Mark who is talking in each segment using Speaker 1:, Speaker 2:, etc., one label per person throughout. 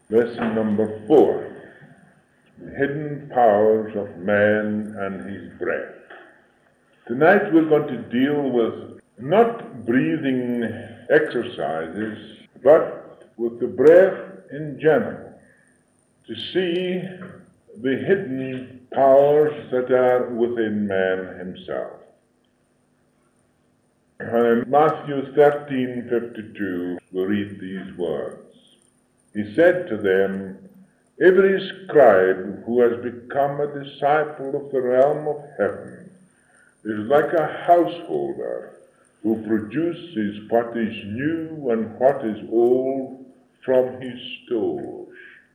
Speaker 1: Lesson number 4. Hidden powers of man and his breath. Tonight we're going to deal with not breathing exercises, but with the breath in general, to see the hidden powers that are within man himself. And in Matthew 13:52, we read these words. He said to them, "Every scribe who has become a disciple of the realm of heaven is like a householder who produces what is new and what is old from his stores."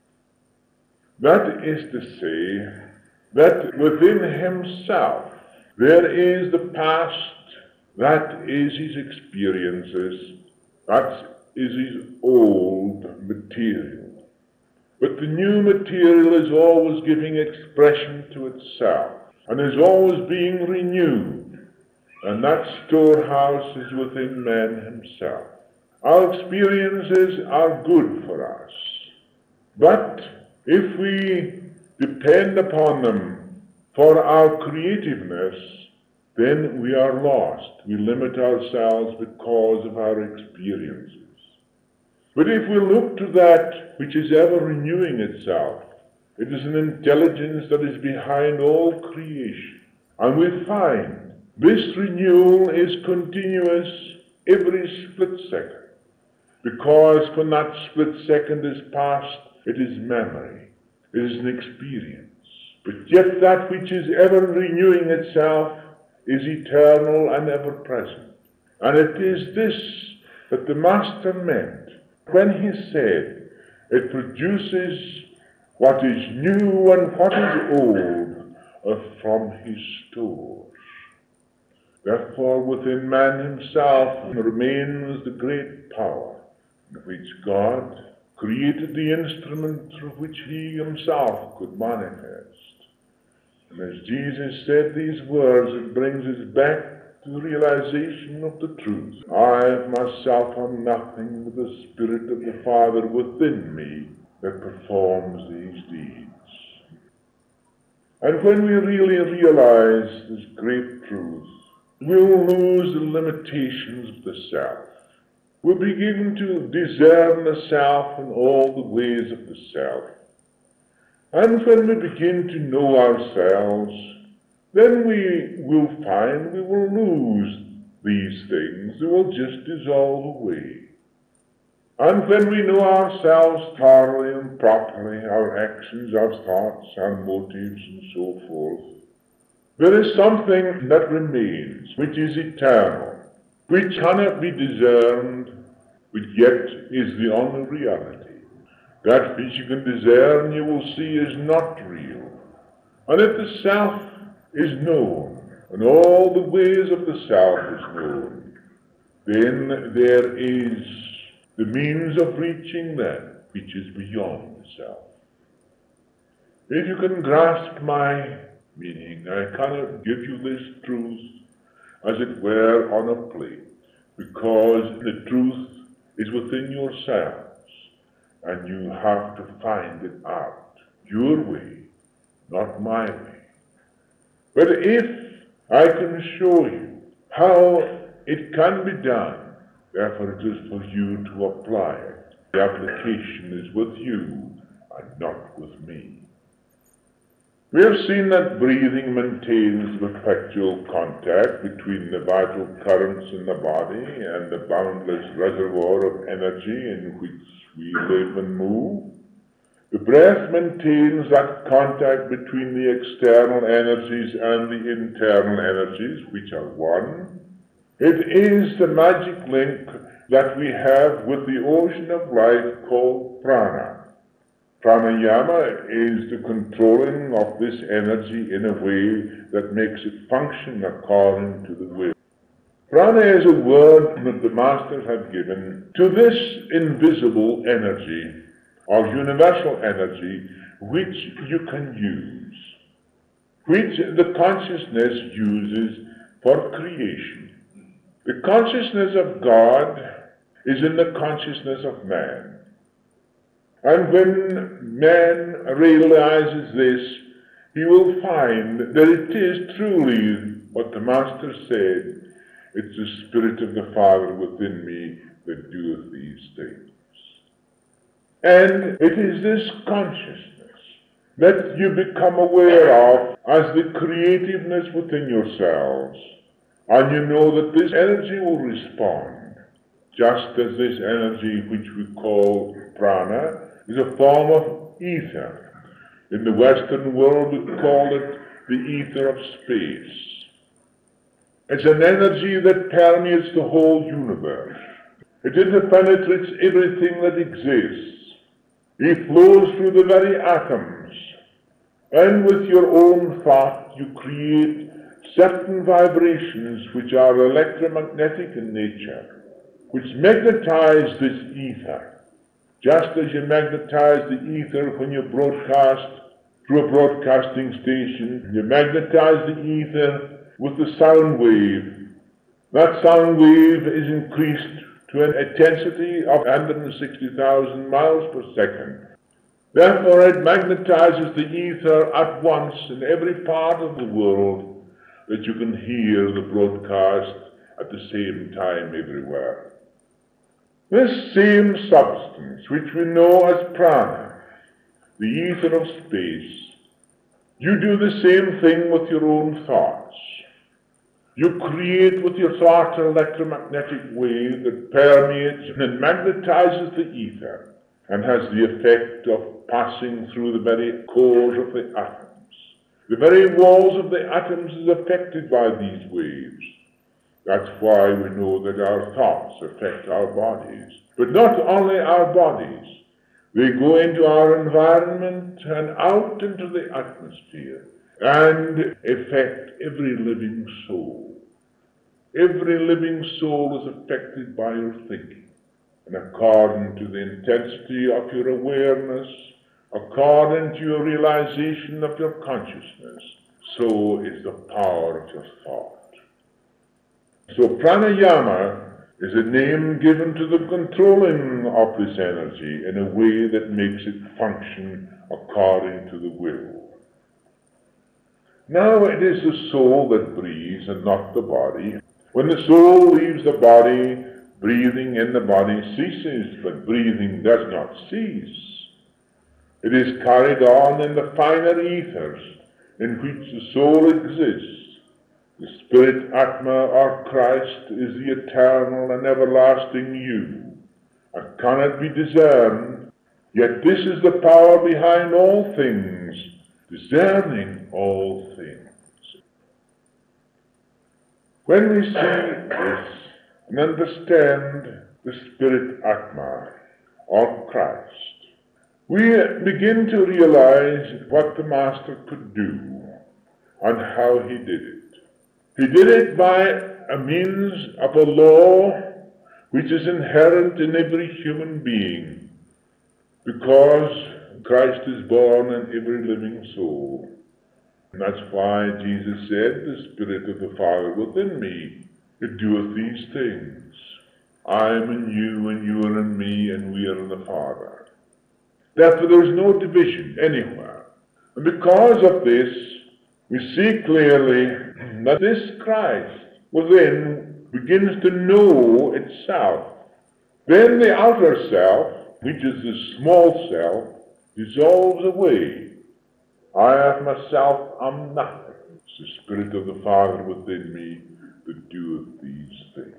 Speaker 1: That is to say, that within himself there is the past, that is his experiences, that is his old material. But the new material is always giving expression to itself and is always being renewed, and that storehouse is within man himself. Our experiences are good for us, but if we depend upon them for our creativeness, then we are lost. We limit ourselves because of our experiences. But if we look to that which is ever renewing itself, it is an intelligence that is behind all creation. And we find this renewal is continuous every split second. Because when that split second is past, it is memory. It is an experience. But yet that which is ever renewing itself is eternal and ever present. And it is this that the Master meant when he said, "It produces what is new and what is old from his stores." Therefore within man himself remains the great power in which God created the instrument through which he himself could manifest. And as Jesus said these words, it brings us back to the realization of the truth. "I myself am nothing, but the Spirit of the Father within me that performs these deeds." And when we really realize this great truth, we'll lose the limitations of the self. We'll begin to discern the self and all the ways of the self. And when we begin to know ourselves, then we will find we will lose these things. They will just dissolve away. And when we know ourselves thoroughly and properly, our actions, our thoughts, our motives, and so forth, there is something that remains, which is eternal, which cannot be discerned, but yet is the only reality. That which you can discern, you will see, is not real. And if the self is known, and all the ways of the self is known, then there is the means of reaching that which is beyond the self. If you can grasp my meaning, I cannot give you this truth, as it were, on a plate, because the truth is within yourselves, and you have to find it out, your way, not my way. But if I can show you how it can be done, therefore it is for you to apply it. The application is with you and not with me. We have seen that breathing maintains perpetual contact between the vital currents in the body and the boundless reservoir of energy in which we live and move. The breath maintains that contact between the external energies and the internal energies, which are one. It is the magic link that we have with the ocean of life called prana. Pranayama is the controlling of this energy in a way that makes it function according to the will. Prana is a word that the Masters have given to this invisible energy, or universal energy, which you can use, which the consciousness uses for creation. The consciousness of God is in the consciousness of man. And when man realizes this, he will find that it is truly what the Master said, it's the Spirit of the Father within me that doeth these things. And it is this consciousness that you become aware of as the creativeness within yourselves. And you know that this energy will respond, just as this energy which we call prana is a form of ether. In the Western world we call it the ether of space. It's an energy that permeates the whole universe. It interpenetrates everything that exists. It flows through the very atoms. And with your own thought you create certain vibrations which are electromagnetic in nature, which magnetize this ether, just as you magnetize the ether when you broadcast through a broadcasting station. You magnetize the ether with the sound wave. That sound wave is increased to an intensity of 160,000 miles per second. Therefore it magnetizes the ether at once in every part of the world that you can hear the broadcast at the same time everywhere. This same substance which we know as prana, the ether of space, you do the same thing with your own thoughts. You create with your thought an electromagnetic wave that permeates and magnetizes the ether and has the effect of passing through the very cores of the atoms. The very walls of the atoms is affected by these waves. That's why we know that our thoughts affect our bodies. But not only our bodies. They go into our environment and out into the atmosphere and affect every living soul. Every living soul is affected by your thinking. And according to the intensity of your awareness, according to your realization of your consciousness, so is the power of your thought. So pranayama is a name given to the controlling of this energy in a way that makes it function according to the will. Now it is the soul that breathes and not the body. When the soul leaves the body, breathing in the body ceases, but breathing does not cease. It is carried on in the finer ethers in which the soul exists. The Spirit Atma or Christ is the eternal and everlasting you, and cannot be discerned, yet this is the power behind all things, discerning all things. When we see this and understand the Spirit Atma or Christ, we begin to realize what the Master could do and how he did it. He did it by a means of a law which is inherent in every human being, because Christ is born in every living soul. And that's why Jesus said, the Spirit of the Father within me, it doeth these things. I am in you, and you are in me, and we are in the Father. Therefore there is no division anywhere. And because of this, we see clearly that this Christ within begins to know itself. Then the outer self, which is the small self, dissolves away. I of myself am nothing. It's the Spirit of the Father within me that doeth these things.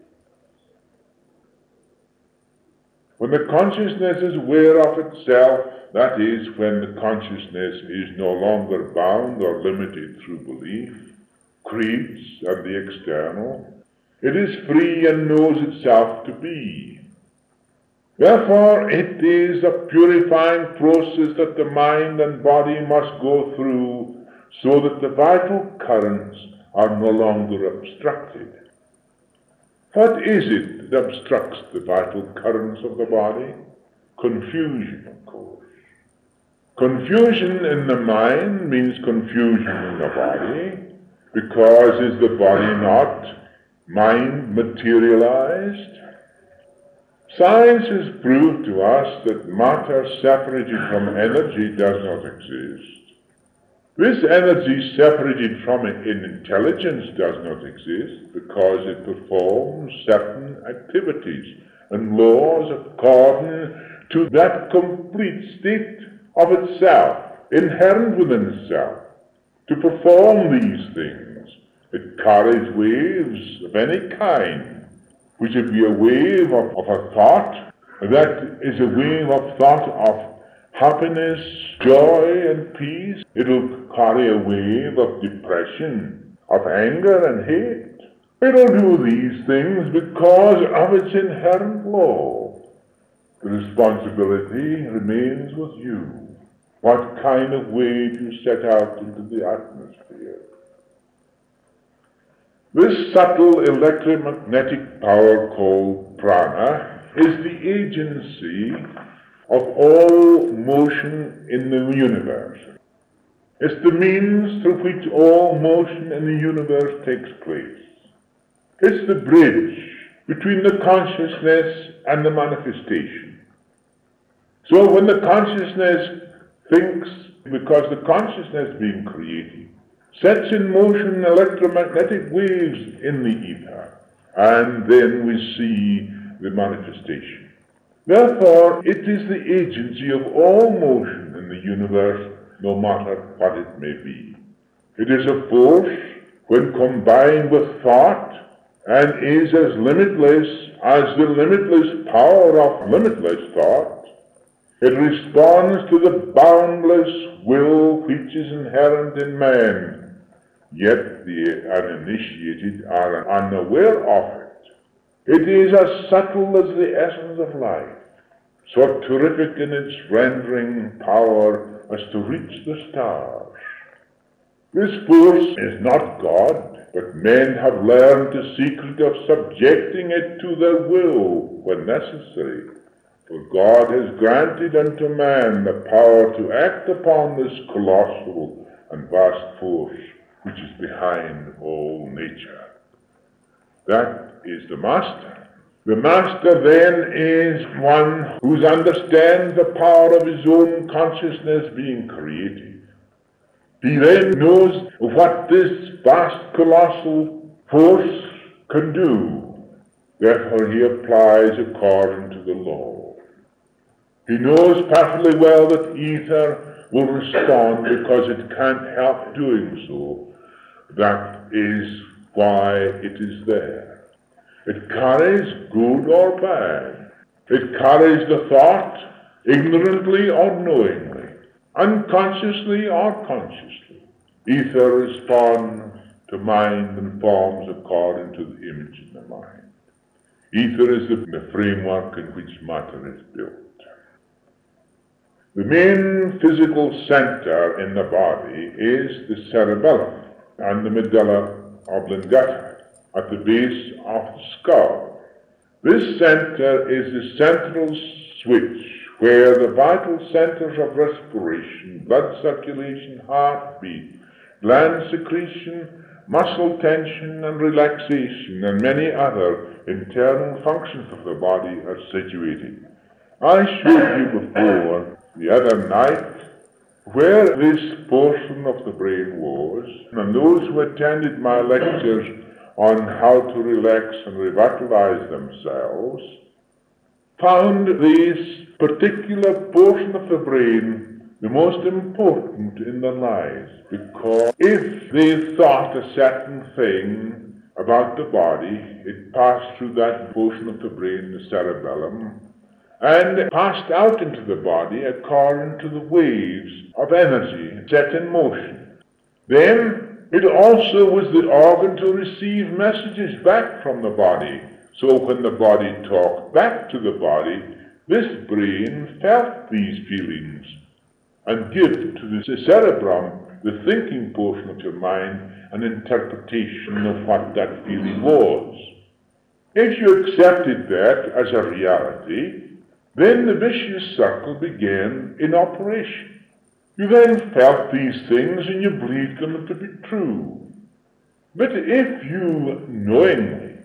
Speaker 1: When the consciousness is aware of itself, that is, when the consciousness is no longer bound or limited through belief, creeds, and the external, it is free and knows itself to be. Therefore, it is a purifying process that the mind and body must go through so that the vital currents are no longer obstructed. What is it that obstructs the vital currents of the body? Confusion, of course. Confusion in the mind means confusion in the body, because is the body not mind materialized? Science has proved to us that matter separated from energy does not exist. This energy separated from intelligence does not exist because it performs certain activities and laws according to that complete state of itself, inherent within itself. To perform these things, it carries waves of any kind, which would be a wave of a thought, that is a wave of thought of happiness, joy, and peace. It'll carry a wave of depression, of anger and hate. It'll do these things because of its inherent law. The responsibility remains with you. What kind of wave you set out into the atmosphere. This subtle electromagnetic power called prana is the agency of all motion in the universe. It's the means through which all motion in the universe takes place. It's the bridge between the consciousness and the manifestation. So when the consciousness thinks, because the consciousness being created, sets in motion electromagnetic waves in the ether, and then we see the manifestation. Therefore, it is the agency of all motion in the universe, no matter what it may be. It is a force when combined with thought, and is as limitless as the limitless power of limitless thought. It responds to the boundless will which is inherent in man, yet the uninitiated are unaware of it. It is as subtle as the essence of life, so terrific in its rendering power as to reach the stars. This force is not God, but men have learned the secret of subjecting it to their will when necessary. For God has granted unto man the power to act upon this colossal and vast force which is behind all nature. That is the master. The master then is one who understands the power of his own consciousness being created. He then knows what this vast colossal force can do. Therefore he applies according to the law. He knows perfectly well that ether will respond because it can't help doing so. That is why it is there. It carries good or bad. It carries the thought ignorantly or knowingly, unconsciously or consciously. Ether responds to mind and forms according to the image in the mind. Ether is the framework in which matter is built. The main physical center in the body is the cerebellum and the medulla oblongata at the base of the skull. This center is the central switch where the vital centers of respiration, blood circulation, heartbeat, gland secretion, muscle tension and relaxation, and many other internal functions of the body are situated. I showed you before the other night where this portion of the brain was, and those who attended my lectures on how to relax and revitalize themselves found this particular portion of the brain the most important in their lives, because if they thought a certain thing about the body, it passed through that portion of the brain, the cerebellum, and passed out into the body according to the waves of energy set in motion. Then it also was the organ to receive messages back from the body. So when the body talked back to the body, this brain felt these feelings and give to the cerebrum, the thinking portion of your mind, an interpretation of what that feeling was. If you accepted that as a reality, then the vicious circle began in operation. You then felt these things and you believed them to be true. But if you knowingly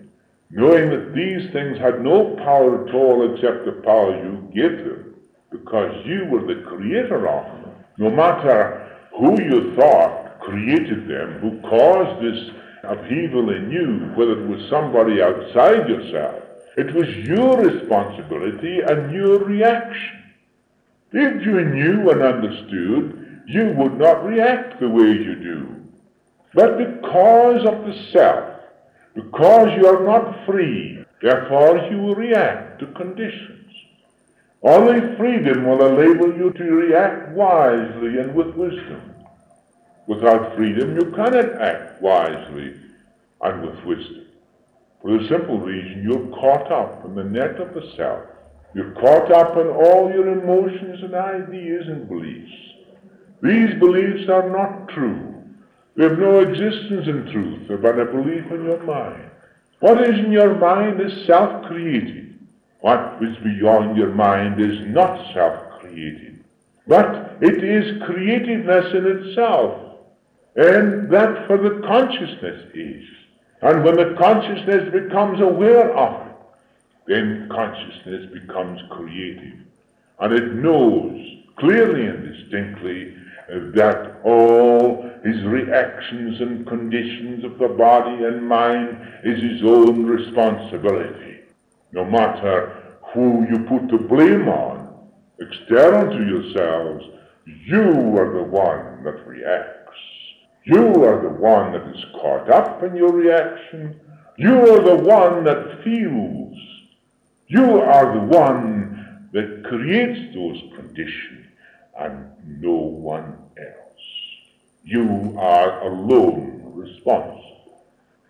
Speaker 1: knowing that these things had no power at all except the power you gave them, because you were the creator of them. No matter who you thought created them, who caused this upheaval in you, whether it was somebody outside yourself, it was your responsibility and your reaction. If you knew and understood, you would not react the way you do. But because of the self, because you are not free, therefore you will react to conditions. Only freedom will enable you to react wisely and with wisdom. Without freedom, you cannot act wisely and with wisdom. For the simple reason you're caught up in the net of the self. You're caught up in all your emotions and ideas and beliefs. These beliefs are not true. They have no existence in truth, but a belief in your mind. What is in your mind is self-created. What is beyond your mind is not self-created. But it is creativeness in itself. And that for the consciousness is. And when the consciousness becomes aware of it, then consciousness becomes creative. And it knows clearly and distinctly that all his reactions and conditions of the body and mind is his own responsibility. No matter who you put the blame on, external to yourselves, you are the one that reacts. You are the one that is caught up in your reaction. You are the one that feels. You are the one that creates those conditions and no one else. You are alone responsible.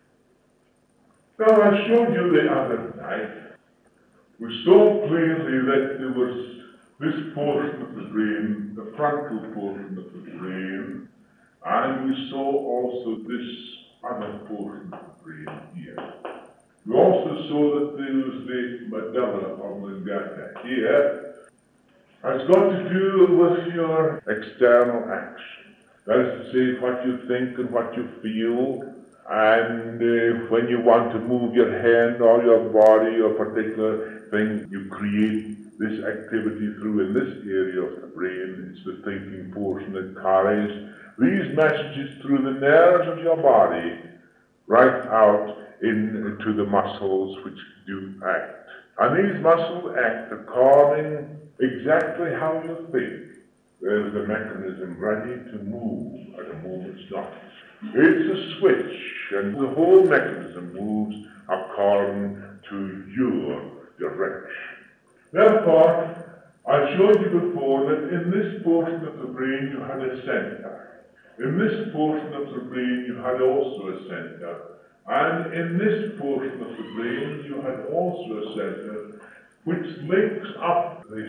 Speaker 1: Now I showed you the other night, we saw clearly that there was this portion of the brain, the frontal portion of the brain, and we saw also this other portion of the brain here. We also saw that there was the medulla oblongata here. It's got to do with your external action. That is to say, what you think and what you feel, and when you want to move your hand or your body or particular thing, you create this activity through in this area of the brain. It's the thinking portion that carries these messages through the nerves of your body right out into the muscles which do act. And these muscles act according exactly how you think. There's the mechanism ready to move at a moment's notice. It's a switch, and the whole mechanism moves according to your direction. Therefore, I showed you before that in this portion of the brain you had a center. In this portion of the brain you had also a center. And in this portion of the brain you had also a center which links up the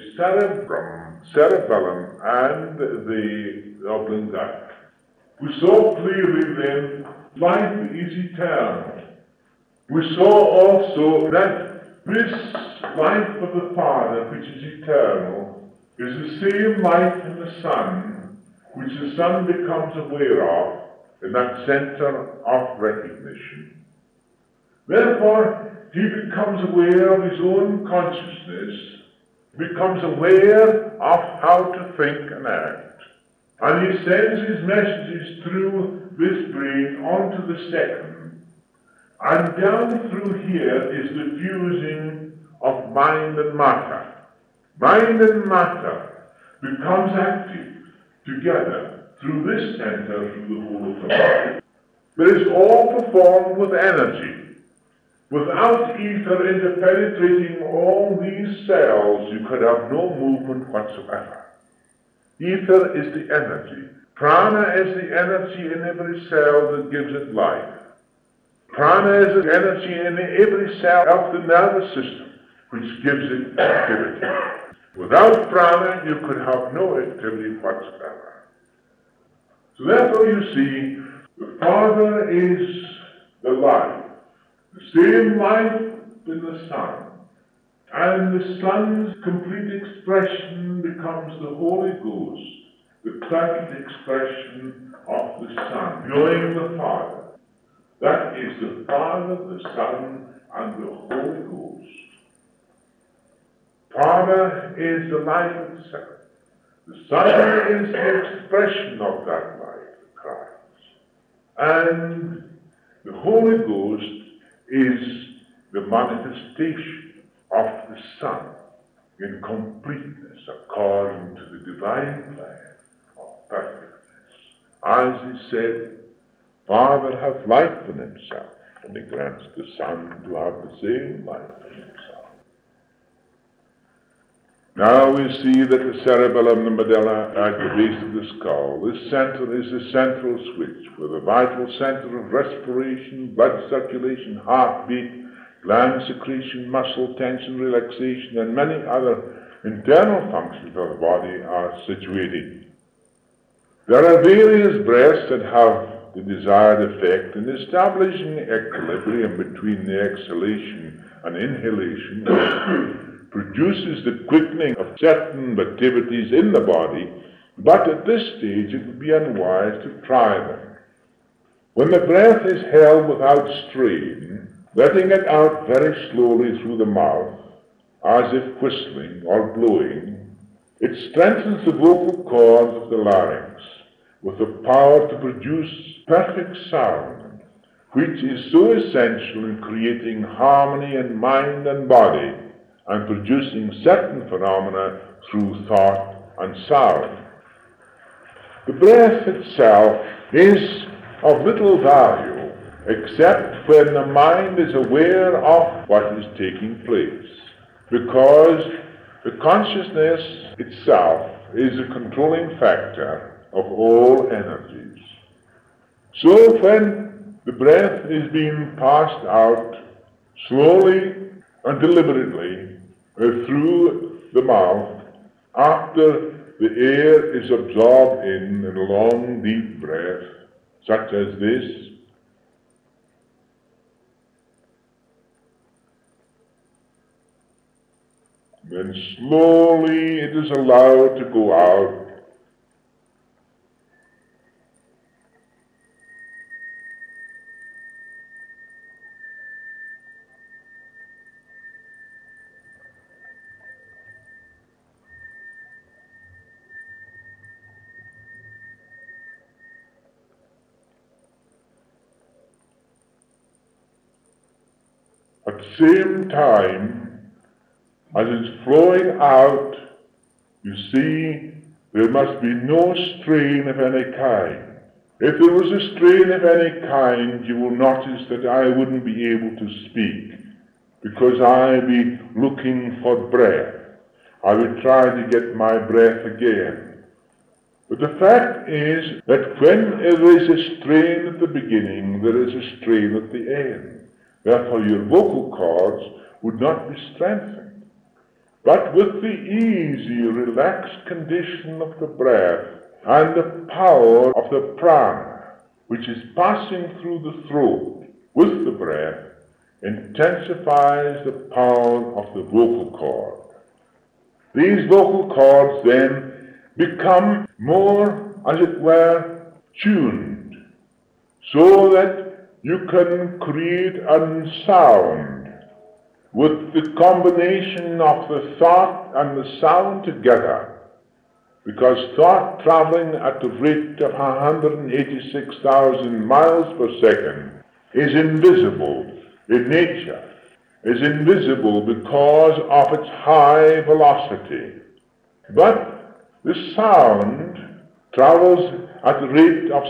Speaker 1: cerebellum and the oblongata. We saw clearly then life is eternal. We saw also that this life of the Father, which is eternal, is the same life in the Son, which the Son becomes aware of in that center of recognition. Therefore, he becomes aware of his own consciousness, becomes aware of how to think and act. And he sends his messages through this brain onto the second. And down through here is the fusing of mind and matter. Mind and matter becomes active together through this center, through the whole of the body. But it's all performed with energy. Without ether interpenetrating all these cells, you could have no movement whatsoever. Ether is the energy. Prana is the energy in every cell that gives it life. Prana is the energy in every cell of the nervous system, which gives it activity. Without prana, you could have no activity whatsoever. So therefore you see, the Father is the life. The same life in the Son. And the Son's complete expression becomes the Holy Ghost, the perfect expression of the Son, knowing the Father. That is the Father, the Son, and the Holy Ghost. Father is the life itself. The Son is the expression of that life, Christ. And the Holy Ghost is the manifestation of the Son in completeness according to the divine plan of perfectness. As he said, Father hath life in himself, and he grants the Son to have the same life in himself. Now we see that the cerebellum, the medulla, at the base of the skull, this center is the central switch where the vital center of respiration, blood circulation, heartbeat, gland secretion, muscle tension, relaxation, and many other internal functions of the body are situated. There are various breaths that have the desired effect in establishing equilibrium between the exhalation and inhalation, produces the quickening of certain activities in the body, but at this stage it would be unwise to try them. When the breath is held without strain, letting it out very slowly through the mouth, as if whistling or blowing, it strengthens the vocal cords of the larynx with the power to produce perfect sound, which is so essential in creating harmony in mind and body and producing certain phenomena through thought and sound. The breath itself is of little value except when the mind is aware of what is taking place, because the consciousness itself is a controlling factor of all energies. So when the breath is being passed out slowly and deliberately through the mouth, after the air is absorbed in a long deep breath, such as this, then slowly it is allowed to go out. At the same time, as it's flowing out, you see, there must be no strain of any kind. If there was a strain of any kind, you will notice that I wouldn't be able to speak, because I'd be looking for breath. I would try to get my breath again. But the fact is that when there is a strain at the beginning, there is a strain at the end. Therefore your vocal cords would not be strengthened. But with the easy, relaxed condition of the breath and the power of the prana, which is passing through the throat with the breath, intensifies the power of the vocal cord. These vocal cords then become more, as it were, tuned, so that you can create a sound with the combination of the thought and the sound together, because thought traveling at the rate of 186,000 miles per second is invisible in nature, is invisible because of its high velocity. But the sound travels at the rate of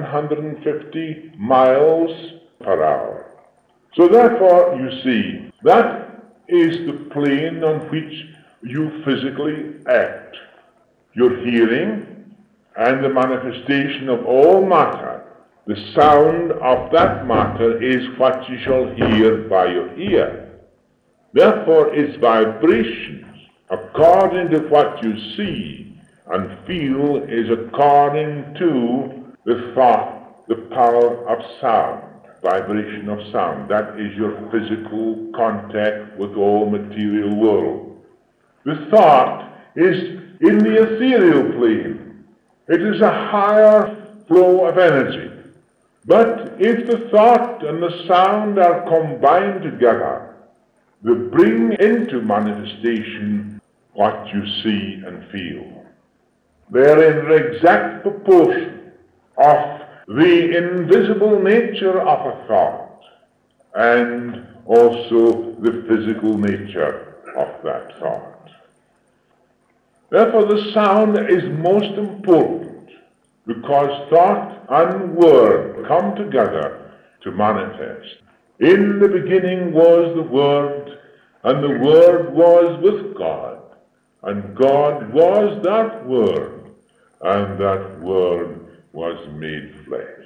Speaker 1: 750 miles per hour. So therefore, you see, that is the plane on which you physically act. Your hearing and the manifestation of all matter, the sound of that matter is what you shall hear by your ear. Therefore, its vibrations, according to what you see and feel, is according to the thought, the power of sound, vibration of sound. That is your physical contact with all material world. The thought is in the ethereal plane. It is a higher flow of energy. But if the thought and the sound are combined together, they bring into manifestation what you see and feel. They are in exact proportion of the invisible nature of a thought and also the physical nature of that thought. Therefore, the sound is most important because thought and word come together to manifest. In the beginning was the Word, and the Word was with God, and God was that Word, and that Word was made flesh.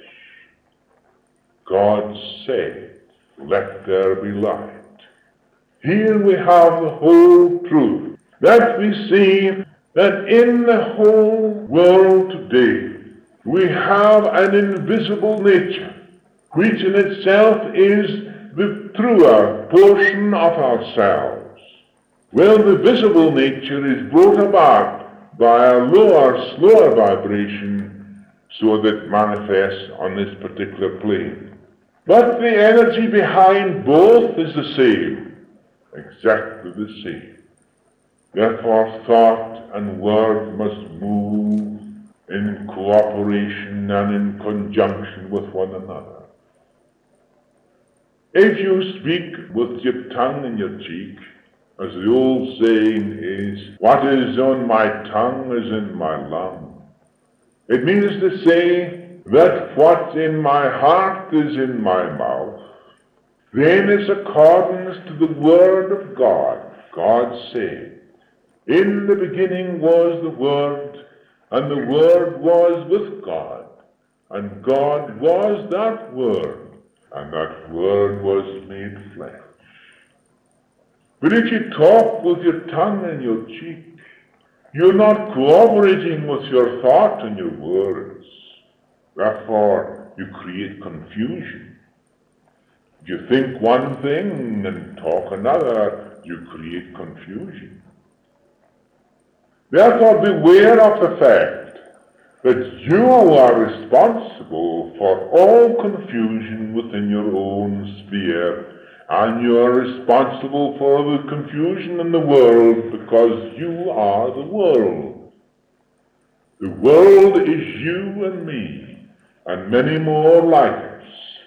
Speaker 1: God said, "Let there be light." Here we have the whole truth, that we see that in the whole world today we have an invisible nature, which in itself is the truer portion of ourselves. Well, the visible nature is brought about by a lower, slower vibration, so that it manifests on this particular plane. But the energy behind both is the same, exactly the same. Therefore, thought and word must move in cooperation and in conjunction with one another. If you speak with your tongue in your cheek, as the old saying is, "What is on my tongue is in my lung," it means to say that what's in my heart is in my mouth. Then is accordance to the word of God. God said, "In the beginning was the Word, and the Word was with God, and God was that Word, and that Word was made flesh." But if you talk with your tongue in your cheek, you're not cooperating with your thought and your words. Therefore, you create confusion. If you think one thing and talk another, you create confusion. Therefore, beware of the fact that you are responsible for all confusion within your own sphere, and you are responsible for the confusion in the world because you are the world. The world is you and me, and many more like us.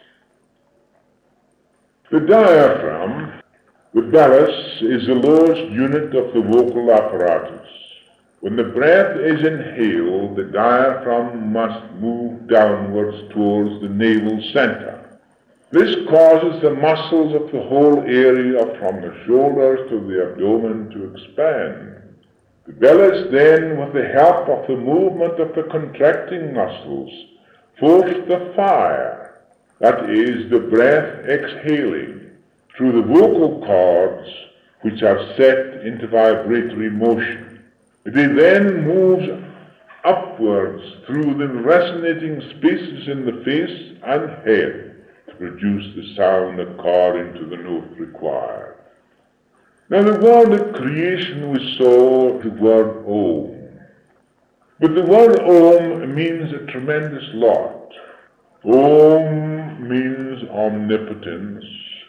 Speaker 1: The diaphragm, the bellus, is the lowest unit of the vocal apparatus. When the breath is inhaled, the diaphragm must move downwards towards the navel center. This causes the muscles of the whole area from the shoulders to the abdomen to expand. The bellows then, with the help of the movement of the contracting muscles, force the fire, that is, the breath exhaling, through the vocal cords, which are set into vibratory motion. It then moves upwards through the resonating spaces in the face and head to produce the sound according to the note required. Now, the word of creation we saw the word Om. But the word Om means a tremendous lot. Om means omnipotence.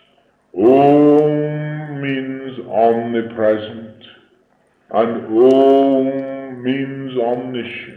Speaker 1: Om means omnipresent. And Om means omniscience.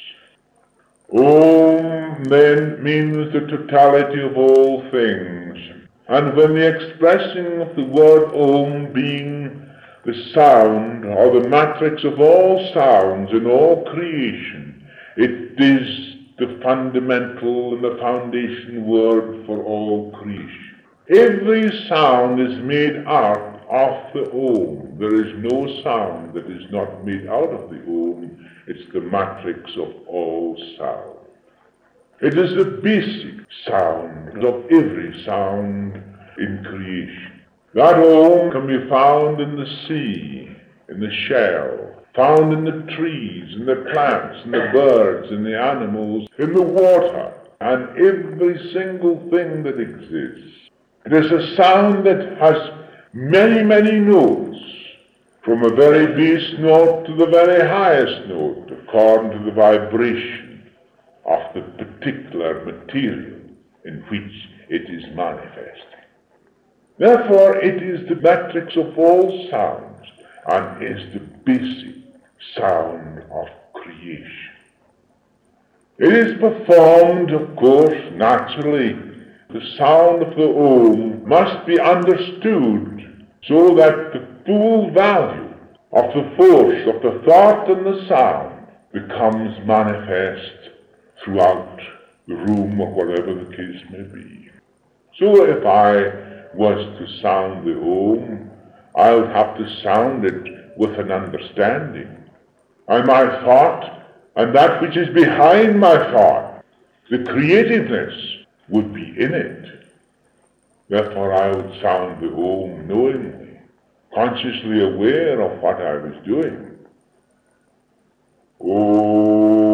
Speaker 1: Om then means the totality of all things. And when the expressing of the word Om being the sound or the matrix of all sounds in all creation, it is the fundamental and the foundation word for all creation. Every sound is made out of the Om. There is no sound that is not made out of the Om. It's the matrix of all sound. It is the basic sound of every sound in creation. That Om can be found in the sea, in the shell, found in the trees, in the plants, in the birds, in the animals, in the water, and every single thing that exists. It is a sound that has many, many notes, from a very base note to the very highest note, according to the vibration of the particular material. in which it is manifesting. Therefore, it is the matrix of all sounds and is the basic sound of creation. It is performed, of course, naturally. The sound of the Om must be understood so that the full value of the force of the thought and the sound becomes manifest throughout the room or whatever the case may be. So if I was to sound the Om, I would have to sound it with an understanding. And my thought, and that which is behind my thought, the creativeness, would be in it. Therefore I would sound the Om knowingly, consciously aware of what I was doing. Om.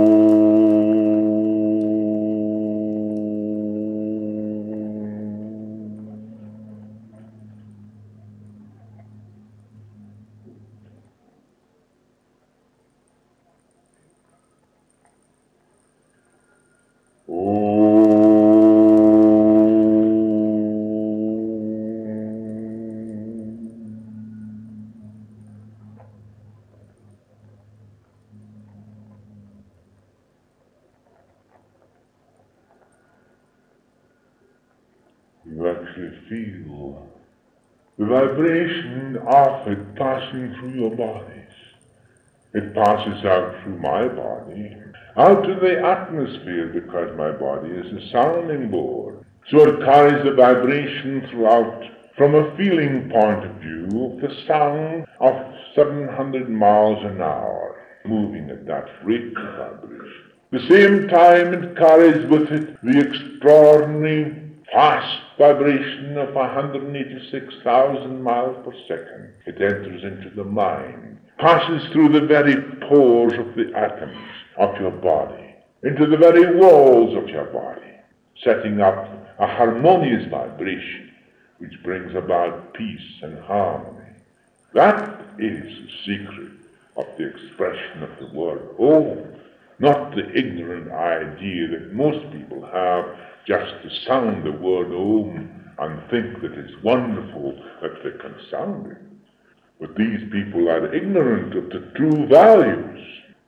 Speaker 1: You actually feel the vibration of it passing through your bodies. It passes out through my body, out to the atmosphere, because my body is a sounding board. So it carries the vibration throughout from a feeling point of view of the sound of 700 miles an hour, moving at that rate of vibration. At the same time, it carries with it the extraordinary fast vibration of 186,000 miles per second. It enters into the mind, passes through the very pores of the atoms of your body, into the very walls of your body, setting up a harmonious vibration which brings about peace and harmony. That is the secret of the expression of the word Om, not the ignorant idea that most people have just to sound the word Om and think that it's wonderful that they can sound it. But these people are ignorant of the true values.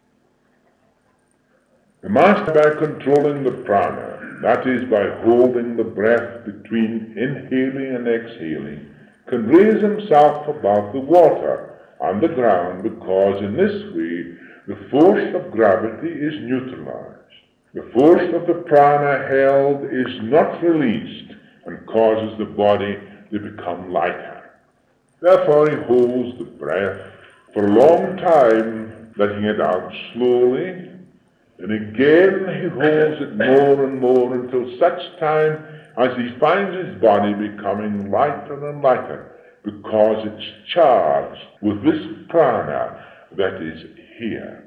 Speaker 1: The master, by controlling the prana, that is by holding the breath between inhaling and exhaling, can raise himself above the water and the ground, because in this way the force of gravity is neutralized. The force of the prana held is not released and causes the body to become lighter. Therefore he holds the breath for a long time, letting it out slowly, and again he holds it more and more until such time as he finds his body becoming lighter and lighter, because it's charged with this prana that is here.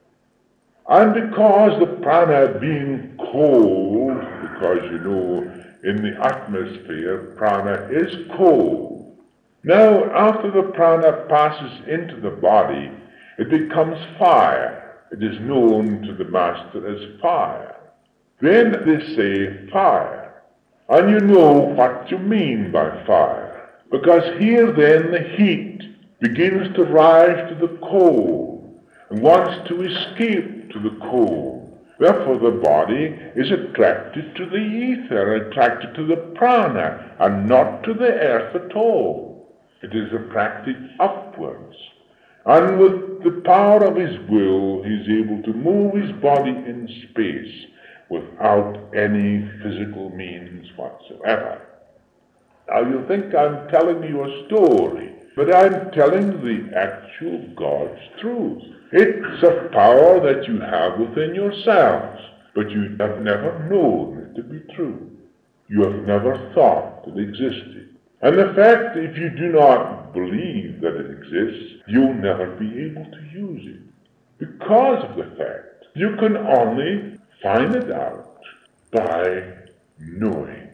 Speaker 1: And because the prana being cold, because you know in the atmosphere prana is cold. Now after the prana passes into the body, it becomes fire. It is known to the master as fire. Then they say fire, and you know what you mean by fire, because here then the heat begins to rise to the cold and wants to escape to the cold. Therefore the body is attracted to the ether, attracted to the prana, and not to the earth at all. It is attracted upwards. And with the power of his will, he is able to move his body in space without any physical means whatsoever. Now you think I'm telling you a story, but I'm telling the actual God's truth. It's a power that you have within yourselves, but you have never known it to be true. You have never thought it existed. And the fact, if you do not believe that it exists, you'll never be able to use it. Because of the fact, you can only find it out by knowing.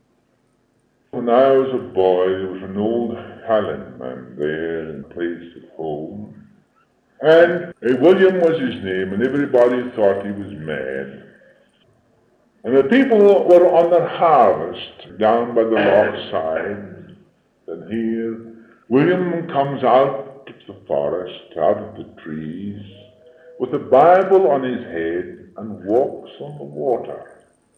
Speaker 1: When I was a boy, there was an old Highlandman there in a place at home. And William was his name, and everybody thought he was mad. And the people were on their harvest down by the loch side. And here William comes out of the forest, out of the trees, with a Bible on his head and walks on the water.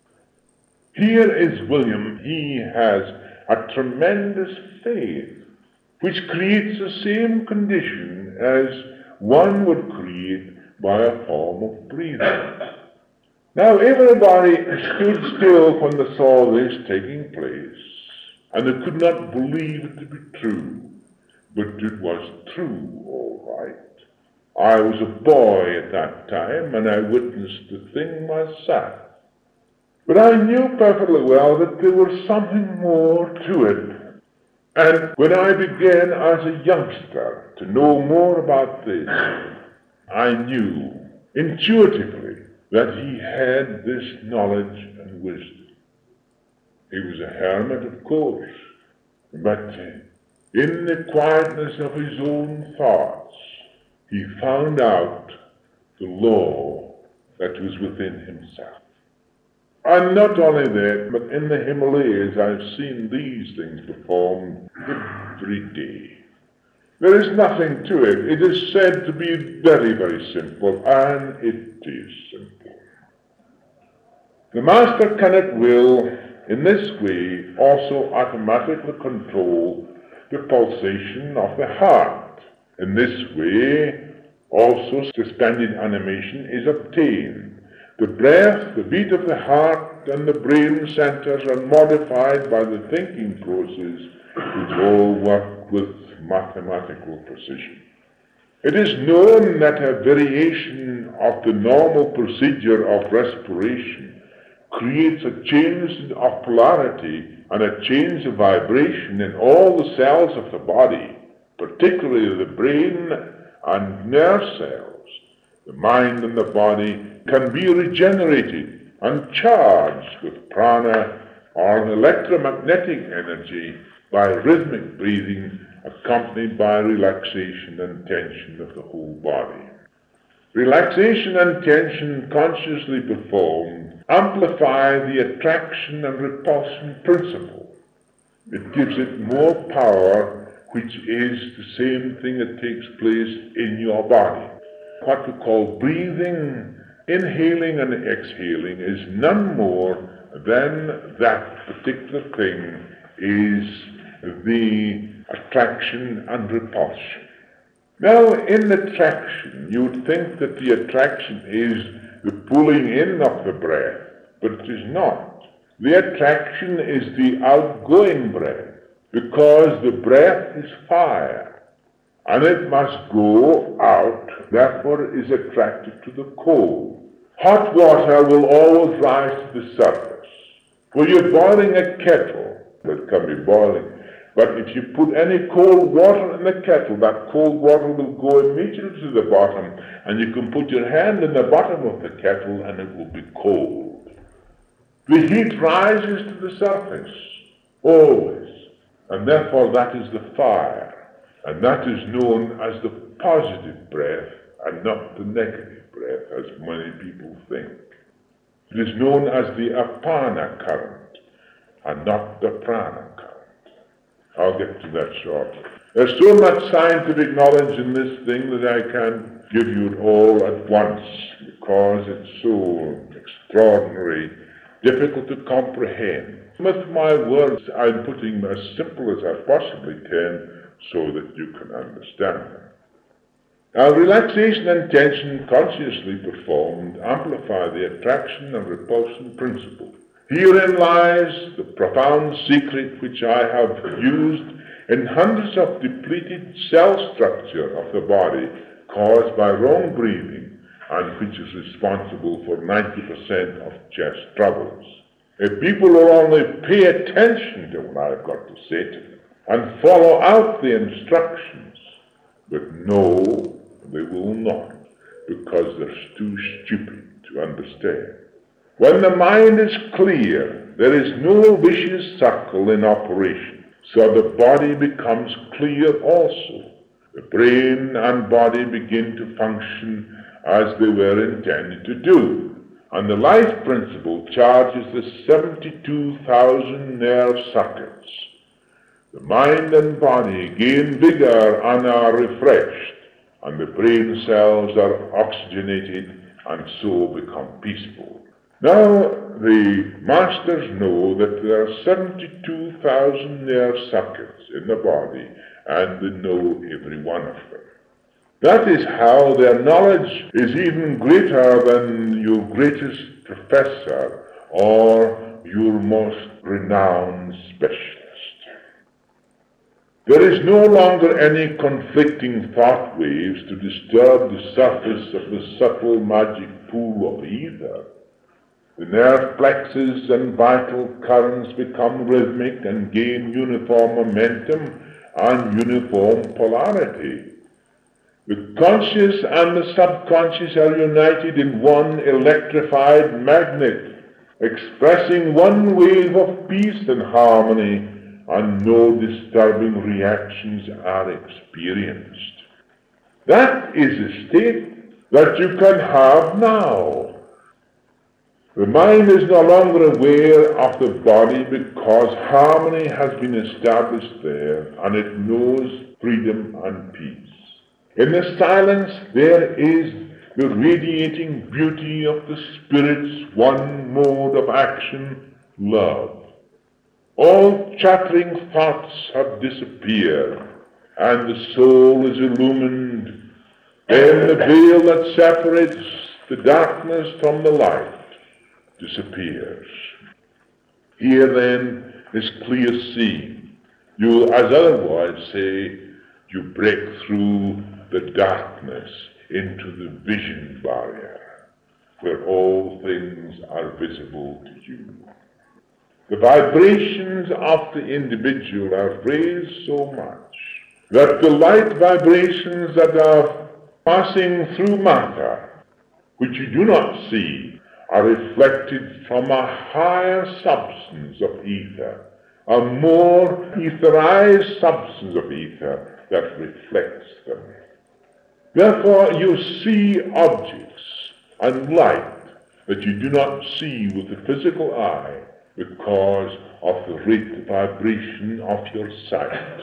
Speaker 1: Here is William. He has a tremendous faith, which creates the same condition as one would create by a form of breathing. Now everybody stood still when they saw this taking place, and they could not believe it to be true, but it was true, all right. I was a boy at that time, and I witnessed the thing myself. But I knew perfectly well that there was something more to it. And when I began as a youngster to know more about this, I knew intuitively that he had this knowledge and wisdom. He was a hermit, of course, but in the quietness of his own thoughts, he found out the law that was within himself. And not only that, but in the Himalayas I've seen these things performed every day. There is nothing to it. It is said to be very, very simple, and it is simple. The master can at will, in this way, also automatically control the pulsation of the heart. In this way, also suspended animation is obtained. The breath, the beat of the heart, and the brain centers are modified by the thinking process, which all work with mathematical precision. It is known that a variation of the normal procedure of respiration creates a change of polarity and a change of vibration in all the cells of the body, particularly the brain and nerve cells. The mind and the body can be regenerated and charged with prana or electromagnetic energy by rhythmic breathing accompanied by relaxation and tension of the whole body. Relaxation and tension consciously performed amplify the attraction and repulsion principle. It gives it more power, which is the same thing that takes place in your body. What we call breathing, inhaling and exhaling is none more than that particular thing is the attraction and repulsion. Now, in attraction, you would think that the attraction is the pulling in of the breath, but it is not. The attraction is the outgoing breath, because the breath is fire, and it must go out, therefore it is attracted to the cold. Hot water will always rise to the surface. When you're boiling a kettle, that can be boiling, but if you put any cold water in the kettle, that cold water will go immediately to the bottom, and you can put your hand in the bottom of the kettle and it will be cold. The heat rises to the surface, always, and therefore that is the fire, and that is known as the positive breath and not the negative breath, as many people think. It is known as the apana current and not the prana current. I'll get to that shortly. There's so much scientific knowledge in this thing that I can't give you it all at once because it's so extraordinary, difficult to comprehend. With my words, I'm putting them as simple as I possibly can so that you can understand them. Now, relaxation and tension consciously performed amplify the attraction and repulsion principle. Herein lies the profound secret which I have used in hundreds of depleted cell structure of the body caused by wrong breathing and which is responsible for 90% of chest troubles. If people will only pay attention to what I've got to say to them and follow out the instructions, but no, they will not, because they're too stupid to understand. When the mind is clear, there is no vicious circle in operation, so the body becomes clear also. The brain and body begin to function as they were intended to do. And the life principle charges the 72,000 nerve sockets. The mind and body gain vigor and are refreshed, and the brain cells are oxygenated and so become peaceful. Now, the masters know that there are 72,000 nerve sockets in the body, and they know every one of them. That is how their knowledge is even greater than your greatest professor or your most renowned specialist. There is no longer any conflicting thought waves to disturb the surface of the subtle magic pool of ether. The nerve plexus and vital currents become rhythmic and gain uniform momentum and uniform polarity. The conscious and the subconscious are united in one electrified magnet, expressing one wave of peace and harmony, and no disturbing reactions are experienced. That is a state that you can have now. The mind is no longer aware of the body because harmony has been established there, and it knows freedom and peace. In the silence there is the radiating beauty of the Spirit's one mode of action, love. All chattering thoughts have disappeared, and the soul is illumined. Then the veil that separates the darkness from the light disappears. Here then is clear seeing. You, as otherwise say, you break through the darkness into the vision barrier, where all things are visible to you. The vibrations of the individual are raised so much that the light vibrations that are passing through matter, which you do not see, are reflected from a higher substance of ether, a more etherized substance of ether that reflects them. Therefore you see objects and light that you do not see with the physical eye because of the rate vibration of your sight.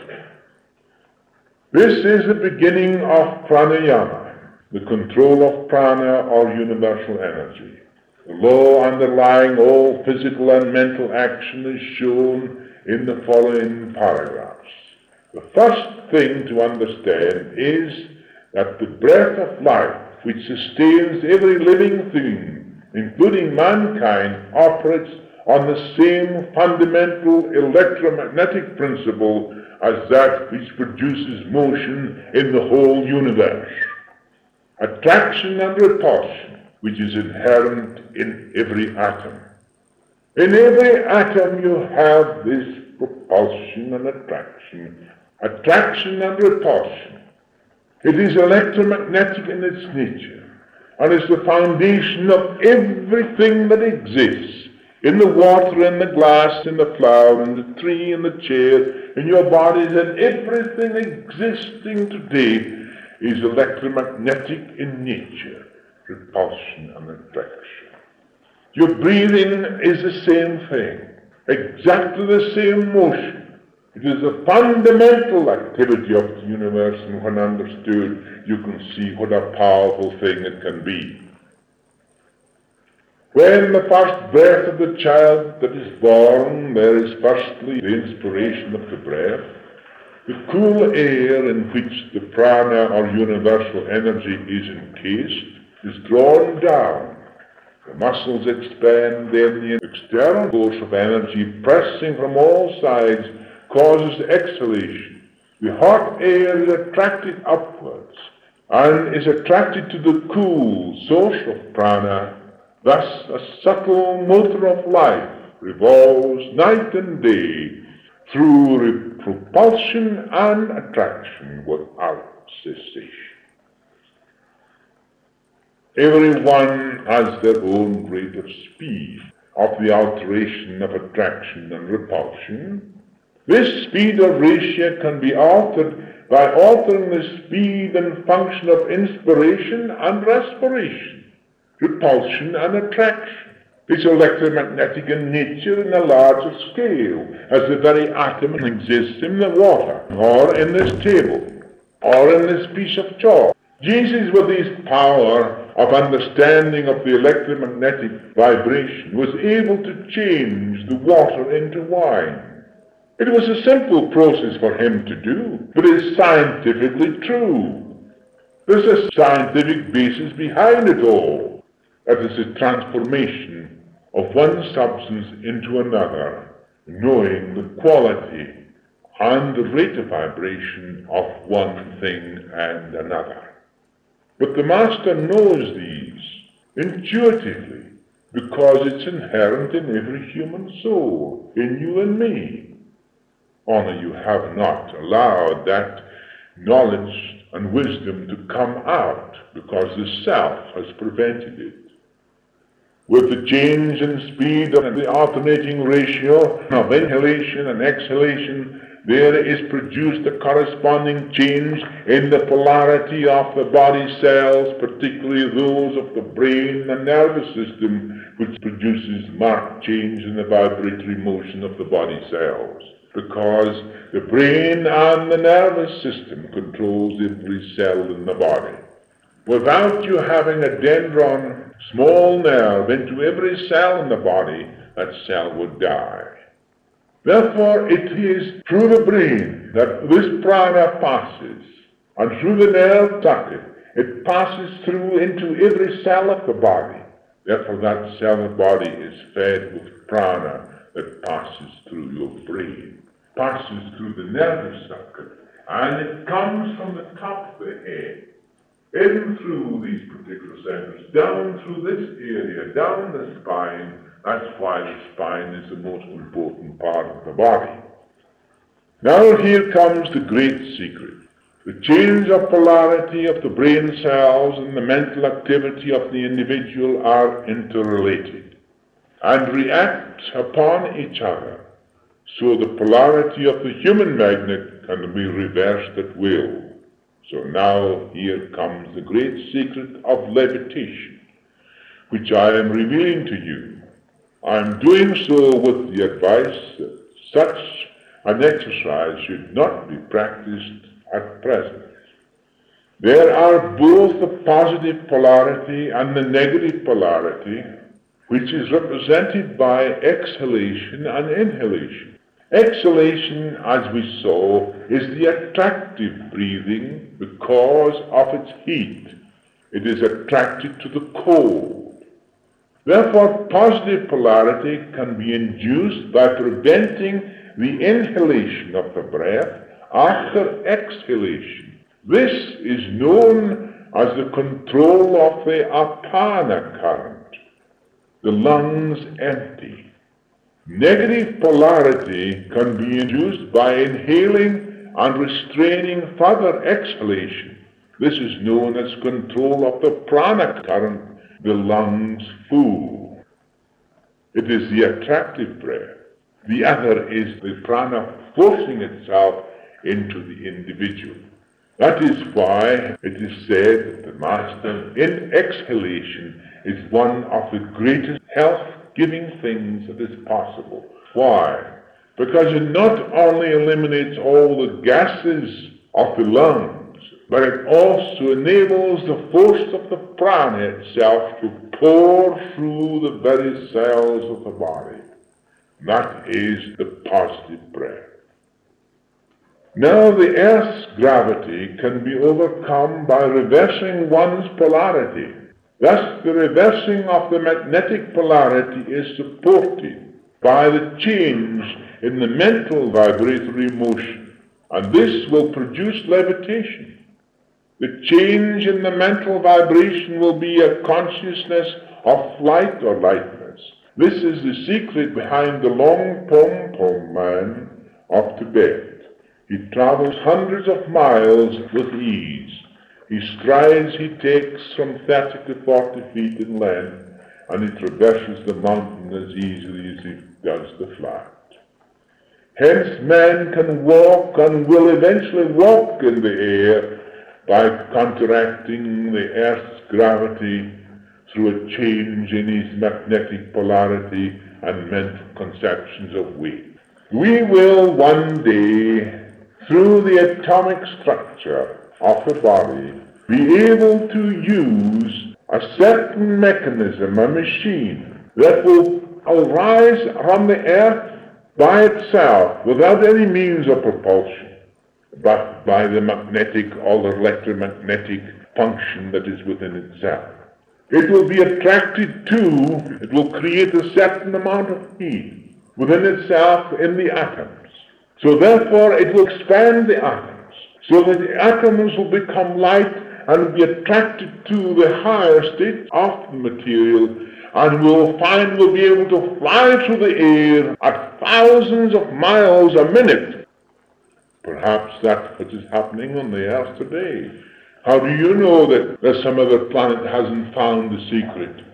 Speaker 1: This is the beginning of pranayama, the control of prana or universal energy. The law underlying all physical and mental action is shown in the following paragraphs. The first thing to understand is that the breath of life which sustains every living thing, including mankind, operates on the same fundamental electromagnetic principle as that which produces motion in the whole universe. Attraction and repulsion, which is inherent in every atom. In every atom you have this propulsion and attraction and repulsion. It is electromagnetic in its nature, and is the foundation of everything that exists, in the water, in the glass, in the flower, in the tree, in the chair, in your bodies, and everything existing today is electromagnetic in nature, repulsion and attraction. Your breathing is the same thing, exactly the same motion. It is a fundamental activity of the universe, and when understood, you can see what a powerful thing it can be. When the first breath of the child that is born, there is firstly the inspiration of the breath. The cool air in which the prana or universal energy is encased is drawn down. The muscles expand, then the external force of energy pressing from all sides causes exhalation. The hot air is attracted upwards and is attracted to the cool source of prana. Thus a subtle motor of life revolves night and day through propulsion and attraction without cessation. Everyone has their own rate of speed of the alteration of attraction and repulsion. This speed or ratio can be altered by altering the speed and function of inspiration and respiration. repulsion and attraction. It's electromagnetic in nature in a larger scale, as the very atom exists in the water, or in this table, or in this piece of chalk. Jesus, with his power of understanding of the electromagnetic vibration, was able to change the water into wine. It was a simple process for him to do, but it's scientifically true. There's a scientific basis behind it all. That is a transformation of one substance into another, knowing the quality and the rate of vibration of one thing and another. But the Master knows these intuitively, because it's inherent in every human soul, in you and me. Only you have not allowed that knowledge and wisdom to come out, because the self has prevented it. With the change in speed of the alternating ratio of inhalation and exhalation, there is produced a corresponding change in the polarity of the body cells, particularly those of the brain and nervous system, which produces marked change in the vibratory motion of the body cells. Because the brain and the nervous system controls every cell in the body. Without you having a dendron, small nerve, into every cell in the body, that cell would die. Therefore, it is through the brain that this prana passes, and through the nerve duct, it passes through into every cell of the body. Therefore, that cell of the body is fed with prana that passes through your brain, passes through the nervous circuit, and it comes from the top of the head, in through these particular centers, down through this area, down the spine. That's why the spine is the most important part of the body. Now here comes the great secret. The change of polarity of the brain cells and the mental activity of the individual are interrelated and react upon each other. So the polarity of the human magnet can be reversed at will. So now here comes the great secret of levitation, which I am revealing to you. I am doing so with the advice that such an exercise should not be practiced at present. There are both the positive polarity and the negative polarity, which is represented by exhalation and inhalation. Exhalation, as we saw, is the attractive breathing because of its heat. It is attracted to the cold. Therefore, positive polarity can be induced by preventing the inhalation of the breath after exhalation. This is known as the control of the apana current. The lungs empty. Negative polarity can be induced by inhaling and restraining further exhalation. This is known as control of the prana current, the lungs full. It is the attractive breath. The other is the prana forcing itself into the individual. That is why it is said that the Master in exhalation is one of the greatest health-giving things that is possible. Why? Because it not only eliminates all the gases of the lungs, but it also enables the force of the prana itself to pour through the very cells of the body. That is the positive breath. Now the Earth's gravity can be overcome by reversing one's polarity. Thus the reversing of the magnetic polarity is supported by the change in the mental vibratory motion, and this will produce levitation. The change in the mental vibration will be a consciousness of flight or lightness. This is the secret behind the long pom-pom man of Tibet. He travels hundreds of miles with ease. His strides he takes from 30 to 40 feet in length, and he traverses the mountain as easily as he does the flat. Hence man can walk and will eventually walk in the air by counteracting the earth's gravity through a change in his magnetic polarity and mental conceptions of weight. We will one day, through the atomic structure of the body, be able to use a certain mechanism, a machine, that will arise on the earth by itself, without any means of propulsion, but by the magnetic or the electromagnetic function that is within itself. It will be attracted to, it will create a certain amount of heat within itself in the atoms. So therefore it will expand the atoms, so that the atoms will become light and be attracted to the higher state of the material, and we'll be able to fly through the air at thousands of miles a minute. Perhaps that's what is happening on the earth today. How do you know that some other planet hasn't found the secret?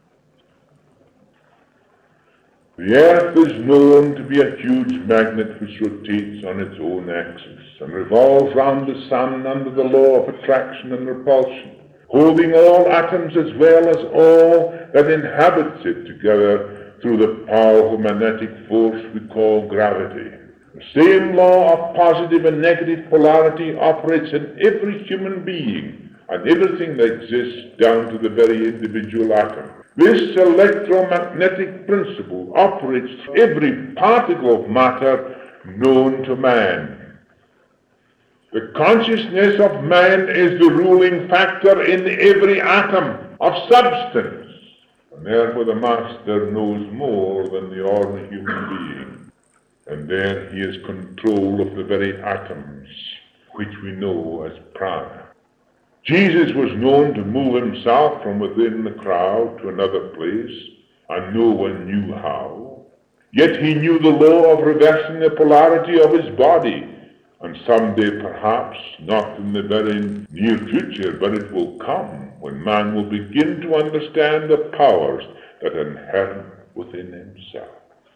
Speaker 1: The earth is known to be a huge magnet which rotates on its own axis and revolves round the sun under the law of attraction and repulsion, holding all atoms as well as all that inhabits it together through the powerful magnetic force we call gravity. The same law of positive and negative polarity operates in every human being and everything that exists down to the very individual atom. This electromagnetic principle operates through every particle of matter known to man. The consciousness of man is the ruling factor in every atom of substance, and therefore the Master knows more than the ordinary human being. And there he has control of the very atoms which we know as prana. Jesus was known to move himself from within the crowd to another place, and no one knew how. Yet he knew the law of reversing the polarity of his body, and someday perhaps, not in the very near future, but it will come when man will begin to understand the powers that are inherent within himself.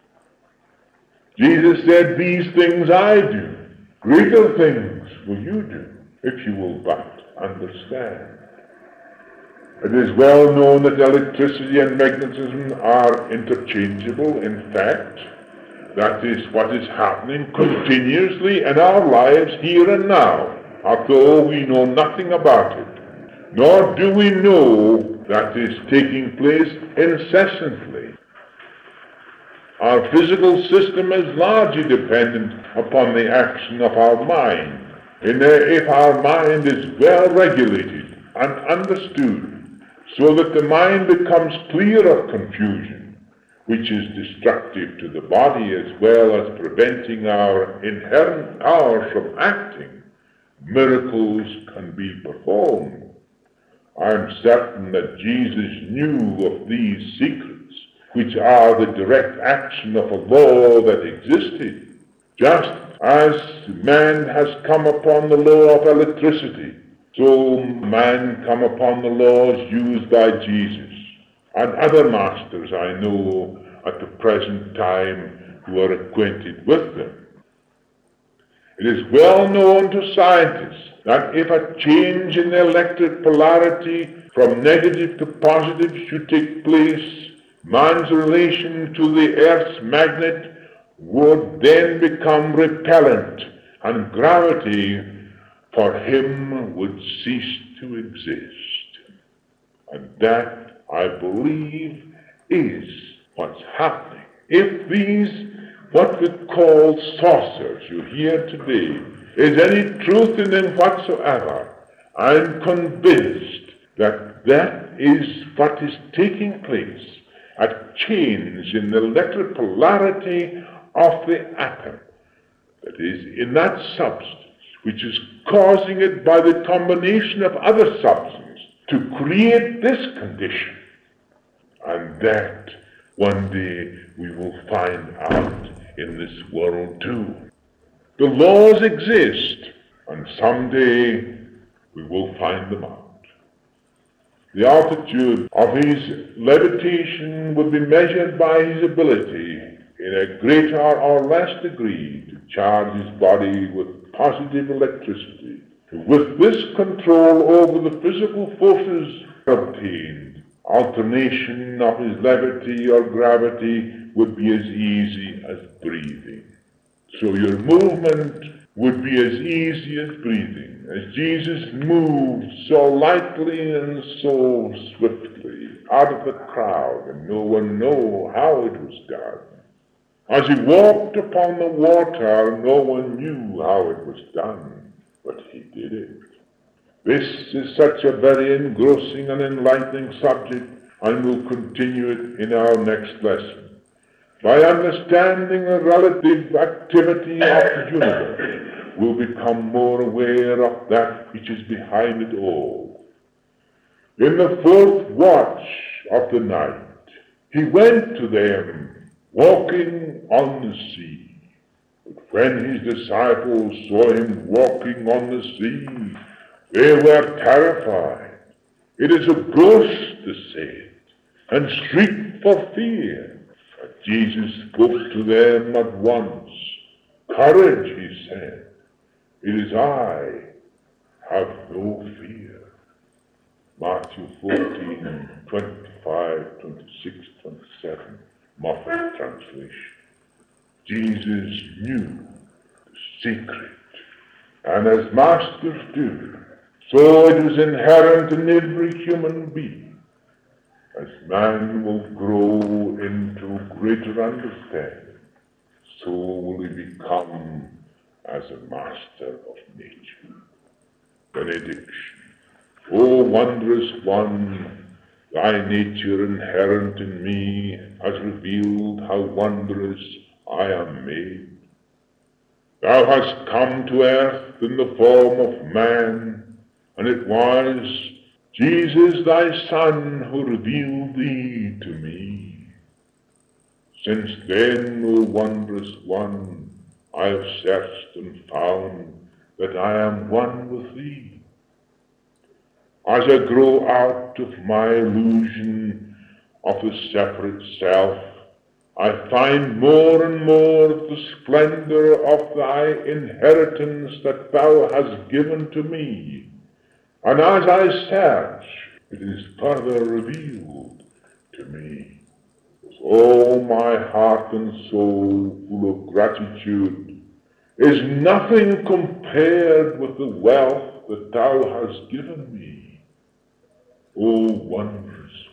Speaker 1: Jesus said, "These things I do, greater things will you do, if you will but understand." It is well known that electricity and magnetism are interchangeable. In fact, that is what is happening continuously in our lives here and now, although we know nothing about it. Nor do we know that is taking place incessantly. Our physical system is largely dependent upon the action of our mind. And if our mind is well regulated and understood, so that the mind becomes clear of confusion, which is destructive to the body as well as preventing our inherent powers from acting, miracles can be performed. I am certain that Jesus knew of these secrets, which are the direct action of a law that existed, just as man has come upon the law of electricity, so man come upon the laws used by Jesus and other masters I know at the present time who are acquainted with them. It is well known to scientists that if a change in the electric polarity from negative to positive should take place, man's relation to the earth's magnet would then become repellent, and gravity for him would cease to exist. And that, I believe, is what's happening. If these, what we call saucers, you hear today, is any truth in them whatsoever, I'm convinced that that is what is taking place. A change in the electric polarity of the atom, that is, in that substance, which is causing it by the combination of other substances to create this condition. And that one day we will find out in this world too. The laws exist, and someday we will find them out. The altitude of his levitation would be measured by his ability in a greater or less degree to charge his body with positive electricity. With this control over the physical forces obtained, alternation of his levity or gravity would be as easy as breathing. So your movement would be as easy as breathing, as Jesus moved so lightly and so swiftly out of the crowd, and no one knew how it was done. As he walked upon the water, no one knew how it was done, but he did it. This is such a very engrossing and enlightening subject, and we'll continue it in our next lesson. By understanding the relative activity of the universe, we'll become more aware of that which is behind it all. In the fourth watch of the night, he went to them walking on the sea. But when his disciples saw him walking on the sea, they were terrified. It is a ghost, they said, and shrieked for fear. But Jesus spoke to them at once. Courage, he said. It is I. Have no fear. Matthew 14, 25, 26, 27, Moffat translation. Jesus knew the secret, and as masters do, so it is inherent in every human being. As man will grow into greater understanding, so will he become as a master of nature. Benediction. O wondrous one, thy nature inherent in me has revealed how wondrous I am made. Thou hast come to earth in the form of man, and it was Jesus thy Son who revealed thee to me. Since then, O wondrous one, I have searched and found that I am one with thee. As I grow out of my illusion of a separate self, I find more and more of the splendor of thy inheritance that thou hast given to me. And as I search, it is further revealed to me. So my heart and soul, full of gratitude, is nothing compared with the wealth that thou hast given me. O wondrous